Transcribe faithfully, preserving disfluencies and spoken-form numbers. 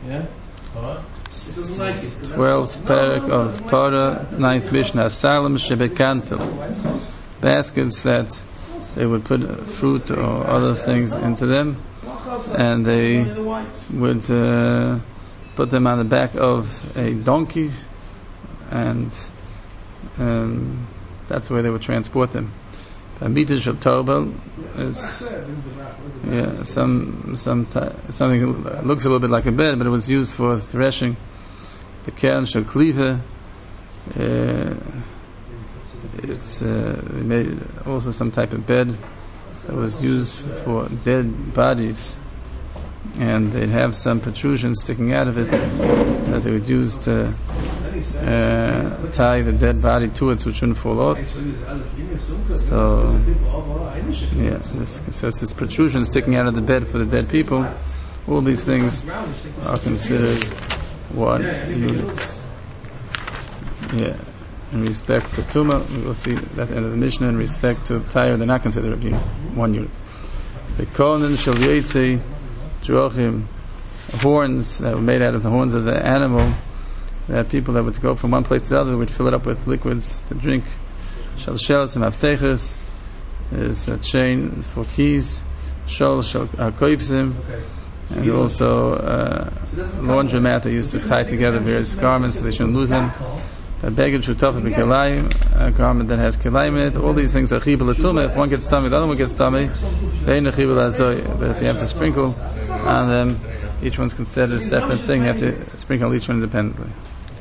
Yeah. Twelfth parak of Parah, ninth Mishnah. Salam shebekantel, baskets that they would put fruit or other things into them, and they would uh, put them on the back of a donkey, and um, that's where they would transport them. Amita shel tobel is yeah some some t- something that looks a little bit like a bed, but it was used for threshing. The kern shel kliva, it's uh, they made also some type of bed that was used for dead bodies, and they'd have some protrusions sticking out of it that they would use to uh, tie the dead body to it so it shouldn't fall off. So, yeah, this, so it's this protrusion sticking out of the bed for the dead people. All these things are considered one unit. Yeah. In respect to Tumah, we will see at the end of the Mishnah. In respect to Tyre, they're not considered one unit. The Kohen shel Yetzi Drochim, horns that were made out of the horns of the animal, that people that would go from one place to the other would fill it up with liquids to drink. Shalshelas and Avtechas is a chain for keys. Shol shel koifsim, and also uh, laundromat they used to tie together various garments so they shouldn't lose them. A beged shutaf b'kelayim, a garment that has kelayim in it. All these things are chibul l'tumah. If one gets tummy, the other one gets tummy. Ve'ein chibul l'azoi. But if you have to sprinkle on them, each one's considered a separate thing. You have to sprinkle on each one independently.